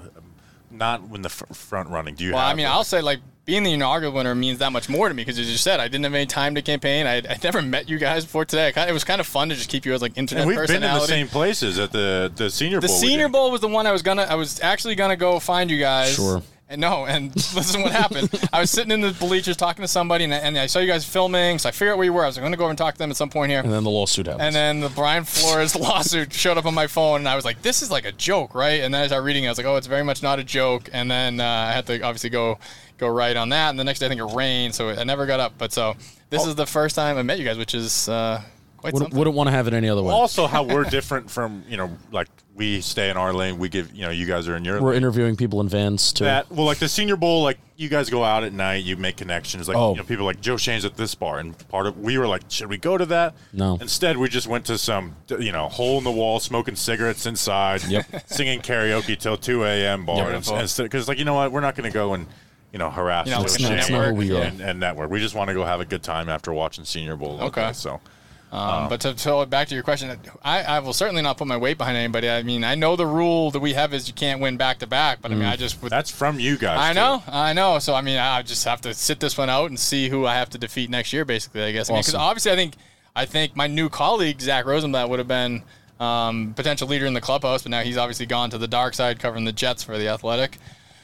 S2: not in the front running. Do you?
S5: Well, I mean, I'll say like being the inaugural winner means that much more to me because, as you said, I didn't have any time to campaign. I never met you guys before today. It was kind of fun to just keep you as like internet
S2: and we've
S5: personality.
S2: been in the same places at the Senior Bowl.
S5: The Senior Bowl was the one I was actually gonna go find you guys.
S3: Sure.
S5: And listen what happened. I was sitting in the bleachers talking to somebody, and I saw you guys filming, so I figured out where you were. I was going to go over and talk to them at some point here.
S3: And then the lawsuit happened.
S5: And then the Brian Flores lawsuit showed up on my phone, and I was like, this is like a joke, right? And then as I was reading it, I was like, oh, it's very much not a joke. And then I had to obviously go right on that. And the next day, I think it rained, so I never got up. But so this is the first time I met you guys, which is quite something.
S3: Wouldn't want to have it any other way.
S2: Also, how we're different from, like we stay in our lane. We give, you guys are in your
S3: We're
S2: lane.
S3: interviewing people in vans too.
S2: Like the Senior Bowl, like you guys go out at night, you make connections. Like people like Joe Shane's at this bar, and we were like, should we go to that?
S3: No.
S2: Instead, we just went to some hole in the wall, smoking cigarettes inside, singing karaoke till 2 a.m. bar, because like we're not going to go and harass Joe Shane
S3: that's not who we are.
S2: and network. We just want to go have a good time after watching Senior Bowl.
S5: Okay.
S2: So.
S5: But to throw it back to your question, I will certainly not put my weight behind anybody. I mean, I know the rule that we have is you can't win back to back, but I mean,
S2: That's from you guys.
S5: I know. So I mean, I just have to sit this one out and see who I have to defeat next year, basically. I guess because obviously, I think my new colleague Zach Rosenblatt would have been potential leader in the clubhouse, but now he's obviously gone to the dark side, covering the Jets for the Athletic.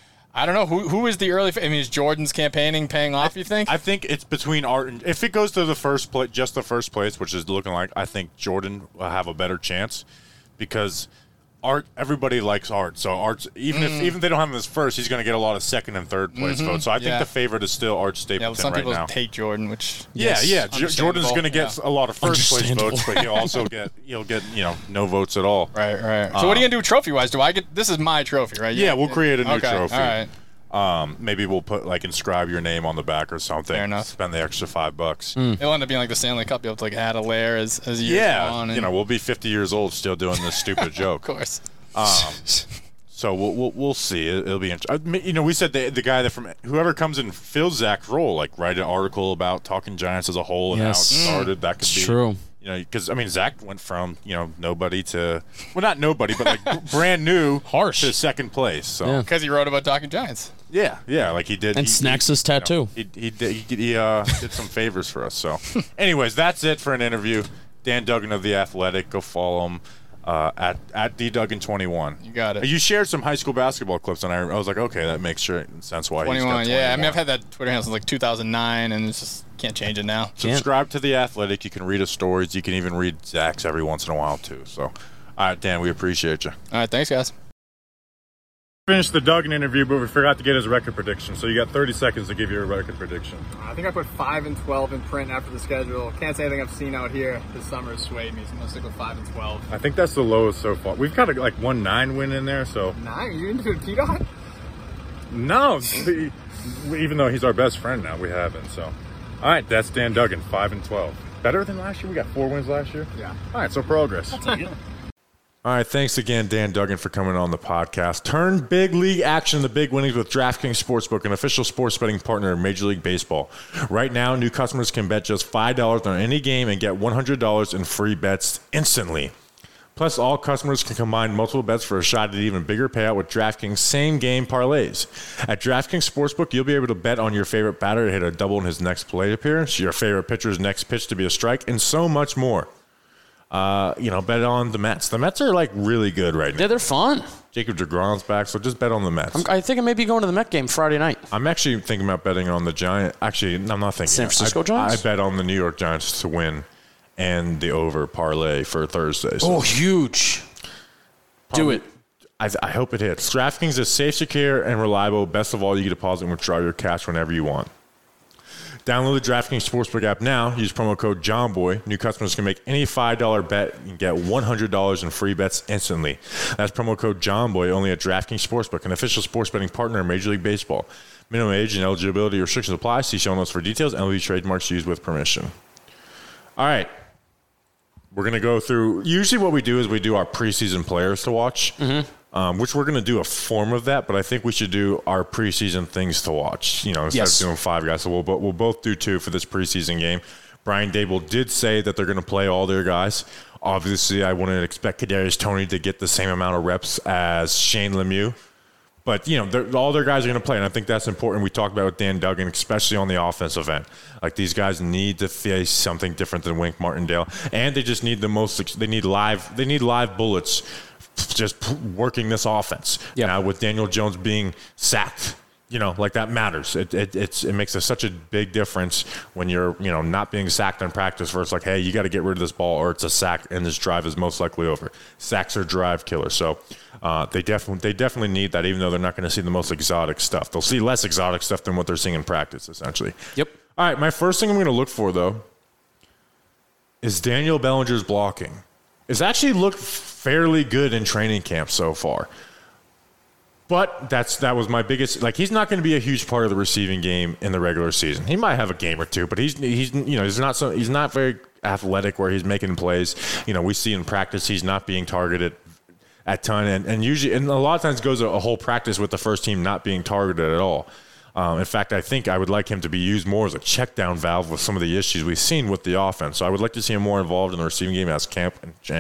S5: I don't know who is the early. I mean, is Jordan's campaigning paying off? You think?
S2: I think it's between Art and if it goes to the first place, just the first place, which is looking like I think Jordan will have a better chance because Art. Everybody likes Art, so Art's even if they don't have him as first, he's going to get a lot of second and third place votes. So I think the favorite is still Art Stapleton
S5: some
S2: right
S5: people
S2: now.
S5: Take Jordan, which
S2: Jordan's going to get a lot of first place votes, but he'll also get no votes at all.
S5: Right. So what are you going to do trophy wise? Do I get this? Is my trophy, right?
S2: Yeah, we'll create a new trophy.
S5: All right.
S2: Maybe we'll put inscribe your name on the back or something.
S5: Fair enough.
S2: Spend the extra $5.
S5: It'll end up being like the Stanley Cup. You'll have to add a layer as years go on. And
S2: we'll be 50 years old still doing this stupid joke.
S5: Of course.
S2: So we'll see. It'll be interesting. We said the guy that from whoever comes in fills Zach's role, write an article about Talking Giants as a whole and how it started. That could be
S3: true.
S2: Because Zach went from nobody to not nobody, but brand new,
S3: harsh
S2: to second place. So
S5: because he wrote about Talking Giants.
S2: Yeah, like he did.
S3: And Snacks' tattoo.
S2: He did some favors for us. So, anyways, that's it for an interview. Dan Duggan of The Athletic. Go follow him at dduggan21.
S5: You got it.
S2: You shared some high school basketball clips, and I was like, okay, that makes sense why
S5: 21.
S2: He's got 21.
S5: Yeah, I mean, I've had that Twitter handle since 2009, and it's just can't change it now.
S2: Subscribe to The Athletic. You can read his stories. You can even read Zach's every once in a while too. So, all right, Dan, we appreciate you.
S5: All right, thanks, guys.
S2: Finished the Duggan interview, but we forgot to get his record prediction. So you got 30 seconds to give your record prediction.
S5: I think I put 5-12 in print after the schedule. Can't say anything I've seen out here this summer has swayed me, so I'm going to stick with 5-12.
S2: I think that's the lowest so far. We've got a 1-9 win in there, so.
S5: 9? You into a T-Dot?
S2: No. Even though he's our best friend now, we haven't, so. All right, that's Dan Duggan, 5-12. Better than last year? We got 4 wins last year?
S5: Yeah.
S2: All right, so progress. All right, thanks again, Dan Duggan, for coming on the podcast. Turn big league action into big winnings with DraftKings Sportsbook, an official sports betting partner of Major League Baseball. Right now, new customers can bet just $5 on any game and get $100 in free bets instantly. Plus, all customers can combine multiple bets for a shot at an even bigger payout with DraftKings same-game parlays. At DraftKings Sportsbook, you'll be able to bet on your favorite batter to hit a double in his next plate appearance, your favorite pitcher's next pitch to be a strike, and so much more. Bet on the Mets. The Mets are really good right now.
S3: Yeah, they're fun.
S2: Jacob deGrom's back, so just bet on the Mets.
S3: I think I may be going to the Met game Friday night.
S2: I'm actually thinking about betting on the Giants. Actually, I'm not thinking.
S3: San Francisco Giants?
S2: I bet on the New York Giants to win and the over parlay for Thursday. So
S3: oh, huge. Do it.
S2: I hope it hits. DraftKings is safe, secure, and reliable. Best of all, you can deposit and withdraw your cash whenever you want. Download the DraftKings Sportsbook app now. Use promo code JOHNBOY. New customers can make any $5 bet and get $100 in free bets instantly. That's promo code JOHNBOY only at DraftKings Sportsbook, an official sports betting partner of Major League Baseball. Minimum age and eligibility restrictions apply. See show notes for details. MLB trademarks used with permission. All right. we're going to go through. Usually what we do is we do our preseason players to watch, which we're going to do a form of that. But I think we should do our preseason things to watch, instead of doing 5 guys. So we'll both do 2 for this preseason game. Brian Dable did say that they're going to play all their guys. Obviously, I wouldn't expect Kadarius Toney to get the same amount of reps as Shane Lemieux. But, all their guys are going to play, and I think that's important. We talked about it with Dan Duggan, especially on the offensive end. Like, these guys need to face something different than Wink Martindale, and they just need they need live bullets just working this offense.
S3: Yeah.
S2: Now, with Daniel Jones being sacked, that matters. It makes such a big difference when you're, not being sacked in practice versus like, hey, you got to get rid of this ball or it's a sack and this drive is most likely over. Sacks are drive killers. So they definitely need that, even though they're not going to see the most exotic stuff. They'll see less exotic stuff than what they're seeing in practice, essentially.
S3: Yep.
S2: All right, my first thing I'm going to look for, though, is Daniel Bellinger's blocking. It's actually looked fairly good in training camp so far. But that was my biggest. Like, he's not going to be a huge part of the receiving game in the regular season. He might have a game or two, but he's not very athletic where he's making plays. We see in practice he's not being targeted a ton, and usually, and a lot of times goes a whole practice with the first team not being targeted at all. In fact, I think I would like him to be used more as a check down valve with some of the issues we've seen with the offense. So I would like to see him more involved in the receiving game as camp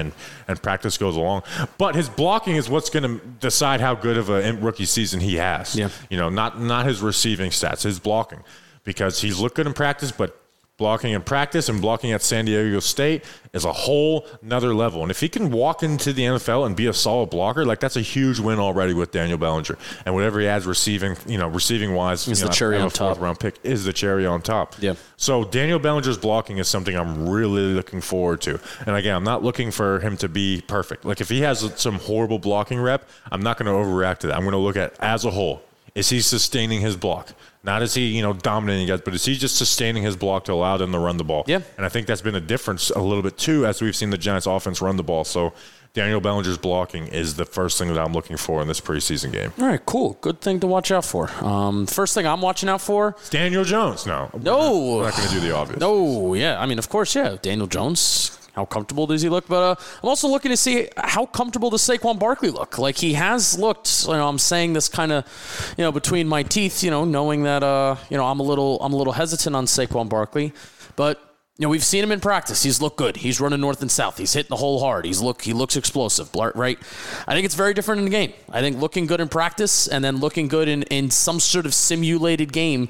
S2: and practice goes along. But his blocking is what's going to decide how good of a rookie season he has.
S3: Yeah.
S2: Not his receiving stats, his blocking. Because he's looked good in practice, but blocking in practice and blocking at San Diego State is a whole nother level. And if he can walk into the NFL and be a solid blocker, that's a huge win already with Daniel Bellinger. And whatever he adds receiving wise,
S3: is the cherry on top.
S2: 4th round pick is the cherry on top.
S3: Yeah.
S2: So Daniel Bellinger's blocking is something I'm really looking forward to. And again, I'm not looking for him to be perfect. Like, if he has some horrible blocking rep, I'm not going to overreact to that. I'm going to look at as a whole. Is he sustaining his block? Not is he, dominating guys, but is he just sustaining his block to allow them to run the ball?
S3: Yeah.
S2: And I think that's been a difference a little bit, too, as we've seen the Giants offense run the ball. So Daniel Bellinger's blocking is the first thing that I'm looking for in this preseason game.
S3: All right, cool. Good thing to watch out for. First thing I'm watching out for.
S2: It's Daniel Jones. No.
S3: No.
S2: We're not going to do the obvious.
S3: No, yeah. I mean, of course, yeah. Daniel Jones. How comfortable does he look? But I'm also looking to see how comfortable does Saquon Barkley look. Like, he has looked. I'm saying this kind of, between my teeth. Knowing that I'm a little hesitant on Saquon Barkley, but. We've seen him in practice. He's looked good. He's running north and south. He's hitting the hole hard. He looks explosive, right? I think it's very different in the game. I think looking good in practice and then looking good in some sort of simulated game,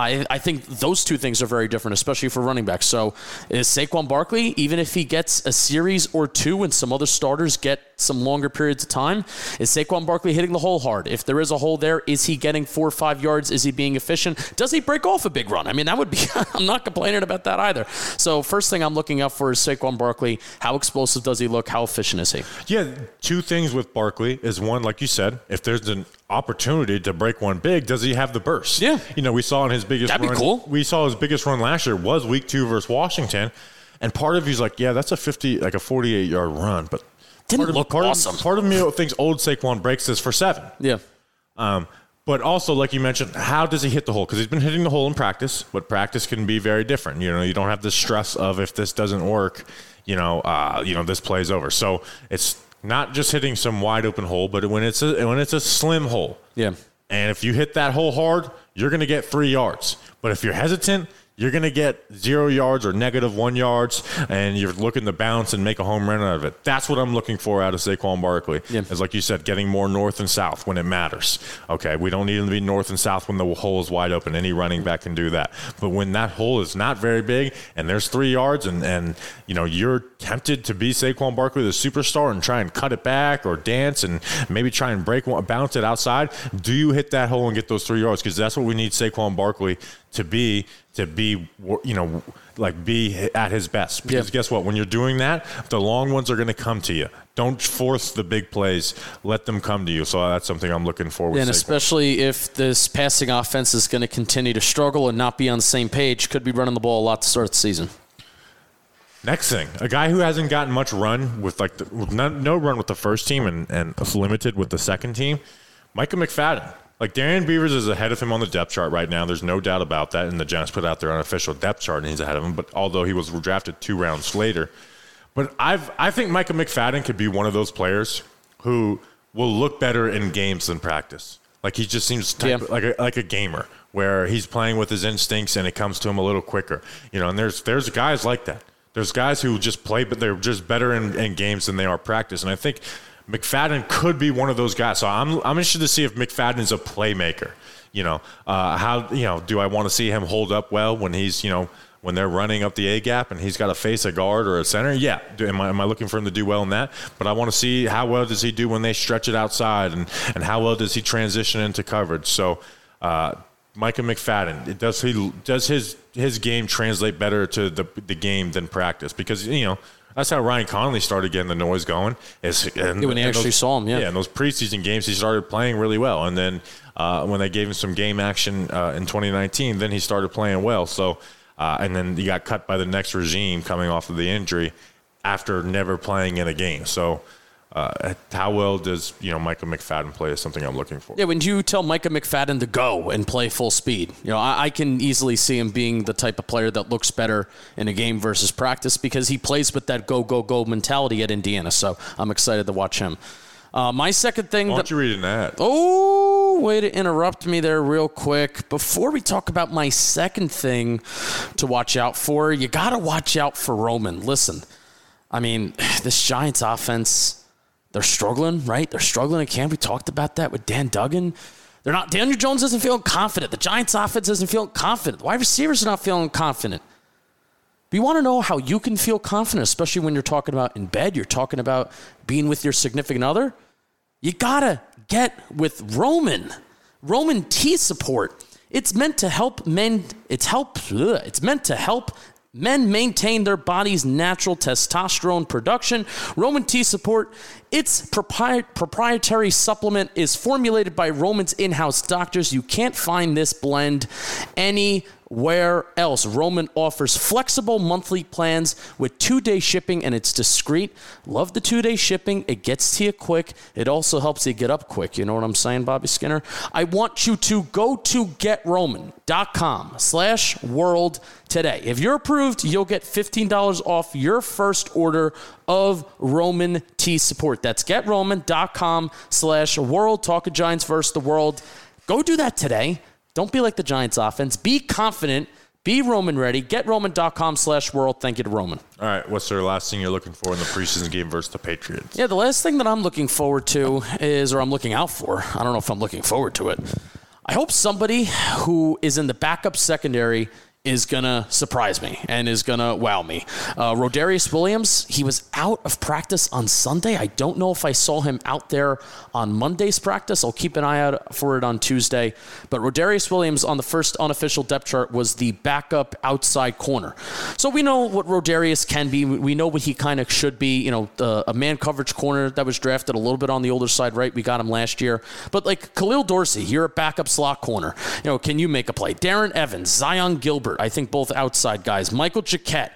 S3: I think those two things are very different, especially for running backs. So is Saquon Barkley, even if he gets a series or two and some other starters get some longer periods of time, is Saquon Barkley hitting the hole hard? If there is a hole there, is he getting 4 or 5 yards? Is he being efficient? Does he break off a big run? I mean, that would be, I'm not complaining about that either. So first thing I'm looking out for is Saquon Barkley. How explosive does he look? How efficient is he?
S2: Yeah, 2 things with Barkley is, one, like you said, if there's an opportunity to break one big, does he have the burst?
S3: Yeah.
S2: We saw in his biggest
S3: That'd
S2: run.
S3: be cool.
S2: We saw his biggest run last year was week 2 versus Washington. And part of you's like, yeah, that's a 48-yard run, but
S3: Didn't look awesome.
S2: Part of me thinks old Saquon breaks this for 7.
S3: Yeah.
S2: But also, like you mentioned, how does he hit the hole? Because he's been hitting the hole in practice, but practice can be very different. You don't have the stress of, if this doesn't work, this play's over. So it's not just hitting some wide open hole, but when it's a slim hole.
S3: Yeah.
S2: And if you hit that hole hard, you're going to get 3 yards. But if you're hesitant, you're going to get 0 yards or -1 yards, and you're looking to bounce and make a home run out of it. That's what I'm looking for out of Saquon Barkley.
S3: Yeah.
S2: Is, like you said, getting more north and south when it matters. Okay, we don't need him to be north and south when the hole is wide open. Any running back can do that. But when that hole is not very big and there's 3 yards and you're tempted to be Saquon Barkley, the superstar, and try and cut it back or dance and maybe try and bounce it outside, do you hit that hole and get those 3 yards? Because that's what we need Saquon Barkley to be at his best. Because guess what? When you're doing that, the long ones are going to come to you. Don't force the big plays. Let them come to you. So that's something I'm looking for with
S3: And
S2: Saquon.
S3: especially if this passing offense is going to continue to struggle and not be on the same page, could be running the ball a lot to start the season.
S2: Next thing, a guy who hasn't gotten much run with no run with the first team and limited with the second team, Micah McFadden. Like, Darian Beavers is ahead of him on the depth chart right now. There's no doubt about that. And the Giants put out their unofficial depth chart, and he's ahead of him. But although he was drafted 2 rounds later. But I think Micah McFadden could be one of those players who will look better in games than practice. Like he just seems like a gamer where he's playing with his instincts and it comes to him a little quicker. And there's guys like that. There's guys who just play, but they're just better in games than they are practice. And I think McFadden could be one of those guys. So I'm interested to see if McFadden is a playmaker. How do I want to see him hold up well when he's when they're running up the A gap and he's got to face a guard or a center? Yeah. Am I looking for him to do well in that? But I want to see how well does he do when they stretch it outside and how well does he transition into coverage. So Micah McFadden, does his game translate better to the game than practice? Because, that's how Ryan Connolly started getting the noise going.
S3: When he actually saw him,
S2: Yeah, in those preseason games, he started playing really well. And then when they gave him some game action in 2019, then he started playing well. So, and then he got cut by the next regime coming off of the injury after never playing in a game. So how well does Micah McFadden play is something I'm looking for.
S3: Yeah, when you tell Micah McFadden to go and play full speed, I can easily see him being the type of player that looks better in a game versus practice because he plays with that go mentality at Indiana. So I'm excited to watch him. My second thing.
S2: Why don't you read an ad?
S3: Oh, way to interrupt me there real quick. Before we talk about my second thing to watch out for, you got to watch out for Roman. Listen, I mean, this Giants offense, they're struggling, right? They're struggling at camp. We talked about that with Dan Duggan. They're not. Daniel Jones isn't feeling confident. The Giants offense isn't feeling confident. The wide receivers are not feeling confident. But you want to know how you can feel confident, especially when you're talking about in bed, you're talking about being with your significant other? You got to get with Roman. Roman T support. It's meant to help men. It's meant to help men maintain their body's natural testosterone production. Roman T support, its proprietary supplement is formulated by Roman's in-house doctors. You can't find this blend anywhere else. Roman offers flexible monthly plans with 2-day shipping, and it's discreet. Love the 2-day shipping. It gets to you quick. It also helps you get up quick. You know what I'm saying, Bobby Skinner? I want you to go to GetRoman.com/world today. If you're approved, you'll get $15 off your first order of Roman T support. That's GetRoman.com/world. Talking Giants versus the world. Go do that today. Don't be like the Giants offense. Be confident. Be Roman ready. GetRoman.com/world. Thank you to Roman.
S2: All right. What's the last thing you're looking for in the preseason game versus the Patriots?
S3: Yeah, the last thing that I'm looking forward to is, or I'm looking out for, I don't know if I'm looking forward to it. I hope somebody who is in the backup secondary is going to surprise me and is going to wow me. Rodarius Williams, he was out of practice on Sunday. I don't know if I saw him out there on Monday's practice. I'll keep an eye out for it on Tuesday. But Rodarius Williams on the first unofficial depth chart was the backup outside corner. So we know what Rodarius can be. We know what he kind of should be. A man coverage corner that was drafted a little bit on the older side, right? We got him last year. But like Khalil Dorsey, you're a backup slot corner. Can you make a play? Darren Evans, Zion Gilbert, I think both outside guys. Michael Jacquet,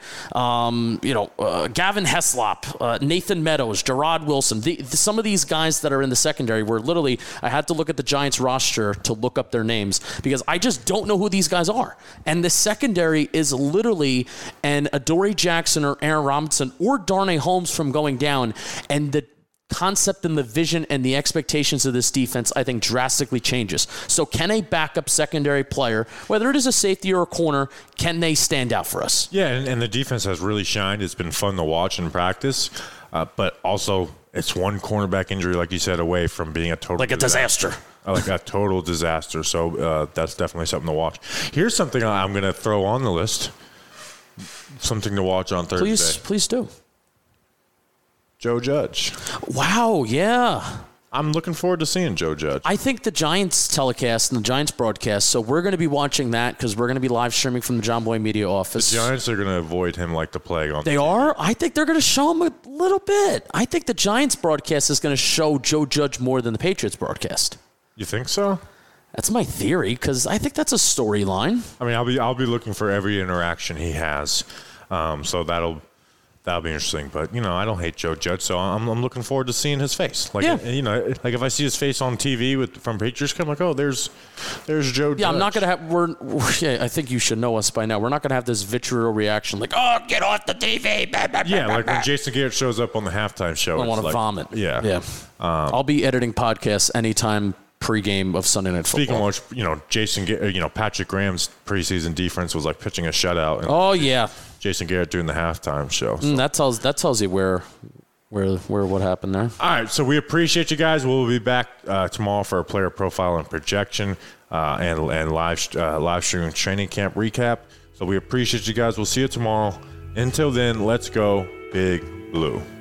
S3: Gavin Heslop, Nathan Meadows, Gerard Wilson. Some of these guys that are in the secondary were literally, I had to look at the Giants roster to look up their names because I just don't know who these guys are. And the secondary is literally an Adoree Jackson or Aaron Robinson or Darnay Holmes from going down. And the concept and the vision and the expectations of this defense, I think, drastically changes. So can a backup secondary player, whether it is a safety or a corner, can they stand out for us?
S2: Yeah, and the defense has really shined. It's been fun to watch in practice, but also it's one cornerback injury, like you said, away from being a total
S3: disaster.
S2: Like a total disaster. So that's definitely something to watch. Here's something I'm going to throw on the list. Something to watch on Thursday.
S3: Please do.
S2: Joe Judge.
S3: Wow, yeah.
S2: I'm looking forward to seeing Joe Judge.
S3: I think the Giants telecast and the Giants broadcast, so we're going to be watching that because we're going to be live streaming from the John Boy Media office.
S2: The Giants are going to avoid him like the plague on
S3: They are? I think they're going to show him a little bit. I think the Giants broadcast is going to show Joe Judge more than the Patriots broadcast.
S2: You think so?
S3: That's my theory because I think that's a storyline.
S2: I mean, I'll be looking for every interaction he has. So that'll That'll be interesting. But, I don't hate Joe Judge, so I'm looking forward to seeing his face. Like,
S3: Yeah.
S2: Like if I see his face on TV from Patriots, I'm like, oh, there's Joe Judge.
S3: Yeah, I'm not going to have – I think you should know us by now. We're not going to have this vitriol reaction like, oh, get off the TV.
S2: Yeah, like when Jason Garrett shows up on the halftime show.
S3: I want to vomit.
S2: Yeah.
S3: Yeah. I'll be editing podcasts anytime pregame of Sunday Night Football.
S2: Speaking of which, Jason Garrett, Patrick Graham's preseason defense was like pitching a shutout. And
S3: Oh, yeah.
S2: Jason Garrett doing the halftime show. So.
S3: That tells you where what happened there.
S2: All right, so we appreciate you guys. We'll be back tomorrow for a player profile and projection and live streaming training camp recap. So we appreciate you guys. We'll see you tomorrow. Until then, let's go Big Blue.